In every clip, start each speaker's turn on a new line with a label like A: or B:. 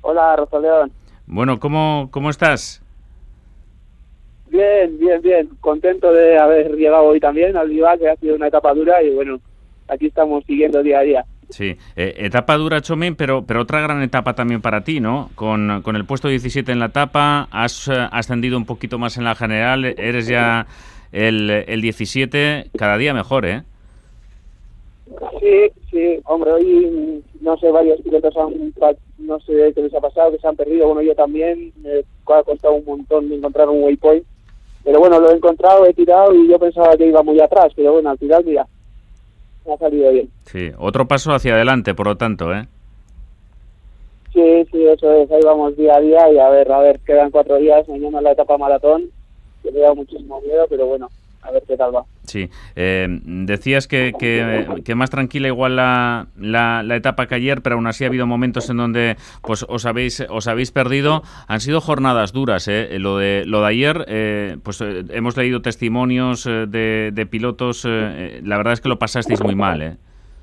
A: Hola, Rosalén.
B: Bueno, ¿cómo estás?
A: Bien. Contento de haber llegado hoy también al Viva, que ha sido una etapa dura y bueno, aquí estamos siguiendo día a día.
B: Sí, etapa dura, Txomin, pero otra gran etapa también para ti, ¿no? Con el puesto 17 en la etapa, has ascendido un poquito más en la general, eres ya el 17, cada día mejor, ¿eh?
A: Sí, hombre, hoy no sé, varios pilotos no sé qué les ha pasado, que se han perdido, bueno, yo también, me ha costado un montón encontrar un waypoint, pero bueno, lo he encontrado, he tirado y yo pensaba que iba muy atrás, pero bueno, al final, mira, me ha salido bien.
B: Sí, otro paso hacia adelante, por lo tanto, ¿eh?
A: Sí, eso es, ahí vamos día a día y a ver, quedan 4 días, mañana la etapa maratón, que me da muchísimo miedo, pero bueno, a ver qué tal va.
B: Sí, decías que más tranquila igual la etapa que ayer, pero aún así ha habido momentos en donde pues os habéis perdido. Han sido jornadas duras, lo de ayer, hemos leído testimonios de pilotos, la verdad es que lo pasasteis muy mal, ¿eh?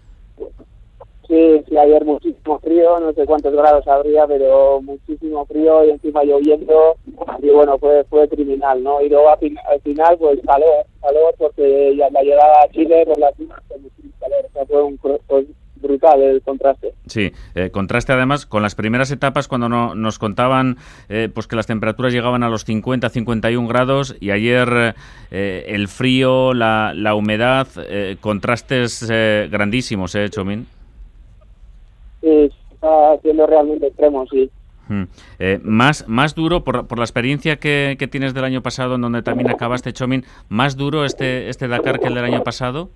A: Sí, ayer muchísimo frío, no sé cuántos grados habría, pero muchísimo frío y encima lloviendo y bueno, fue criminal, ¿no? Y luego al final pues calor porque ya la llegada a Chile por las mismas fue muchísimo calor, o sea, fue brutal el contraste.
B: Sí, contraste además con las primeras etapas cuando nos contaban pues que las temperaturas llegaban a los 50-51 grados y ayer el frío, la humedad, contrastes grandísimos, Txomin.
A: Sí, está siendo realmente extremo, sí.
B: Más duro, por la experiencia que tienes del año pasado, en donde también acabaste, Txomin, ¿más duro este Dakar que el del año pasado?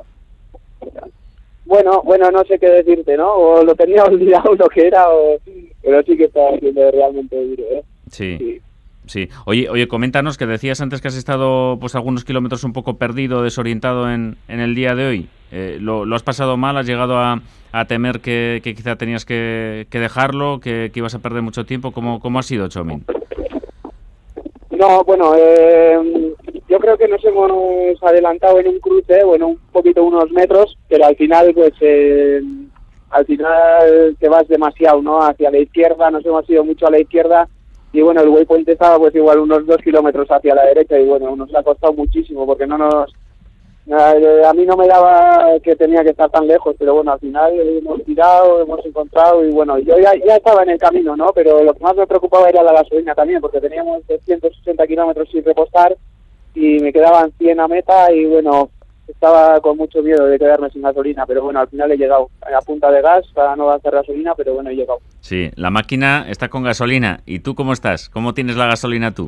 A: Bueno, no sé qué decirte, ¿no? O lo tenía olvidado lo que era, pero sí que está siendo realmente duro, ¿eh?
B: Sí. Oye, coméntanos, que decías antes que has estado pues algunos kilómetros un poco perdido, desorientado en el día de hoy. ¿Lo has pasado mal? ¿Has llegado a temer que quizá tenías que dejarlo, que ibas a perder mucho tiempo? ¿Cómo ha sido, Txomin?
A: No, bueno, yo creo que nos hemos adelantado en un cruce, bueno, un poquito, unos metros, pero al final, pues, te vas demasiado, ¿no? Hacia la izquierda, nos hemos ido mucho a la izquierda, y bueno, el waypoint estaba pues igual unos 2 kilómetros hacia la derecha, y bueno, nos ha costado muchísimo, porque a mí no me daba que tenía que estar tan lejos, pero bueno, al final hemos tirado, hemos encontrado, y bueno, yo ya estaba en el camino, ¿no? Pero lo que más me preocupaba era la gasolina también, porque teníamos 160 kilómetros sin repostar, y me quedaban 100 a meta, y bueno, estaba con mucho miedo de quedarme sin gasolina, pero bueno, al final he llegado a punta de gas para no gastar gasolina, pero bueno, he llegado.
B: Sí, la máquina está con gasolina. ¿Y tú cómo estás? ¿Cómo tienes la gasolina tú?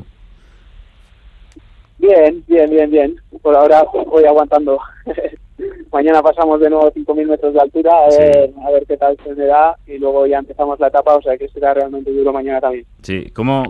A: Bien. Por ahora voy aguantando. Mañana pasamos de nuevo 5.000 metros de altura, a ver qué tal se me da, y luego ya empezamos la etapa, o sea que será realmente duro mañana también.
B: Sí, ¿cómo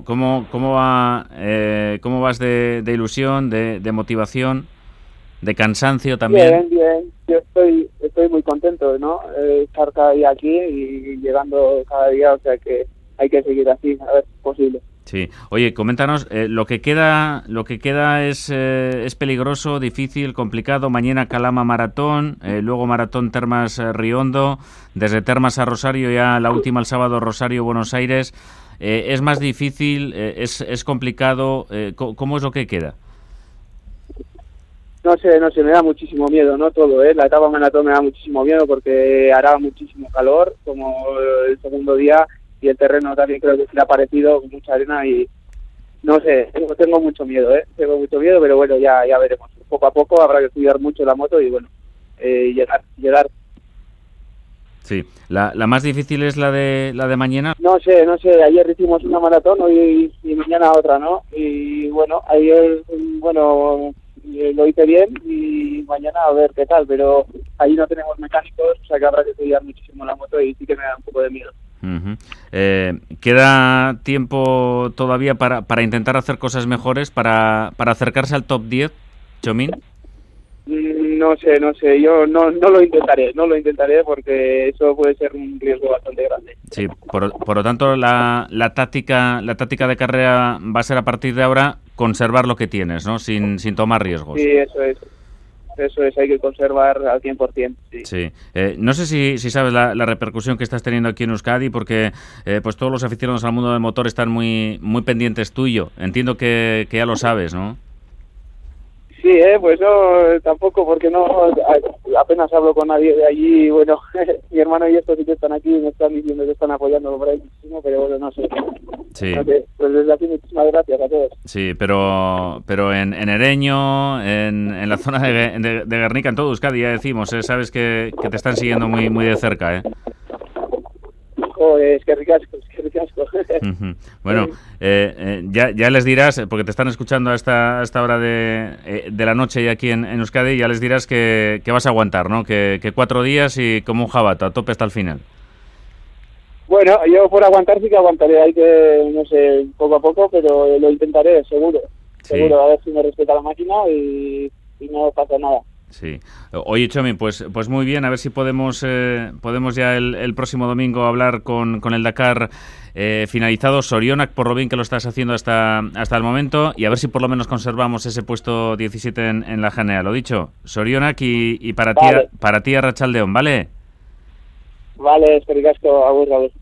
B: vas de ilusión, de motivación, de cansancio también?
A: Bien. Yo estoy muy contento, ¿no? Estar cada día aquí y llegando cada día, o sea que hay que seguir así, a ver si es posible.
B: Sí. Oye, coméntanos, lo que queda es peligroso, difícil, complicado. Mañana Calama Maratón, luego Maratón Termas Riondo, desde Termas a Rosario, ya la última el sábado Rosario Buenos Aires. ¿Es más difícil? ¿Es complicado? ¿Cómo es lo que queda?
A: No sé, me da muchísimo miedo, ¿no? Todo, la etapa maratón me da muchísimo miedo porque hará muchísimo calor, como el segundo día, y el terreno también creo que será parecido, con mucha arena, y no sé, tengo mucho miedo, pero bueno, ya veremos. Poco a poco habrá que cuidar mucho la moto y bueno, llegar.
B: Sí, la más difícil es la de mañana.
A: No sé, ayer hicimos una maratón, hoy y mañana otra, ¿no? Y bueno, ayer, lo hice bien y mañana a ver qué tal, pero ahí no tenemos mecánicos, o sea que habrá que cuidar muchísimo la moto y sí que me da un poco de miedo.
B: Uh-huh. ¿Queda tiempo todavía para intentar hacer cosas mejores, para acercarse al top 10, Txomin?
A: No sé, yo no lo intentaré porque eso puede ser un riesgo bastante grande.
B: Sí, por lo tanto la táctica de carrera va a ser a partir de ahora conservar lo que tienes, ¿no? Sin tomar riesgos.
A: Sí, eso es. eso es, hay que conservar al 100%. Sí.
B: Sí. No sé si sabes la repercusión que estás teniendo aquí en Euskadi, porque pues todos los aficionados al mundo del motor están muy pendientes tuyo. Entiendo que ya lo sabes, ¿no?
A: Sí, pues no, tampoco, porque no, apenas hablo con nadie de allí, y bueno, mi hermano y estos sí que están aquí y me están diciendo que están apoyando por ahí muchísimo, pero bueno, no sé.
B: Sí.
A: No sé, pues desde aquí muchísimas gracias a todos.
B: Sí, pero en Ereño, en la zona de Guernica, en todo Euskadi, ya decimos, sabes que te están siguiendo muy de cerca, ¿eh?
A: Joder, es que ricasco.
B: Bueno, ya les dirás, porque te están escuchando a esta hora de la noche y aquí en Euskadi, ya les dirás que vas a aguantar, ¿no? Que 4 días y como un jabato, a tope hasta el final.
A: Bueno, yo por aguantar sí que aguantaré, hay que, no sé, poco a poco, pero lo intentaré, seguro.
B: Sí.
A: Seguro, a ver si me respeta la máquina y no pasa nada.
B: Sí. Oye, Chomi, pues muy bien, a ver si podemos ya el próximo domingo hablar con el Dakar finalizado. Sorionak, por lo bien que lo estás haciendo hasta el momento, y a ver si por lo menos conservamos ese puesto 17 en la general. Lo dicho, Sorionak y para ti, Arratsaldeon, ¿vale?
A: Vale, es que ricasco, agur.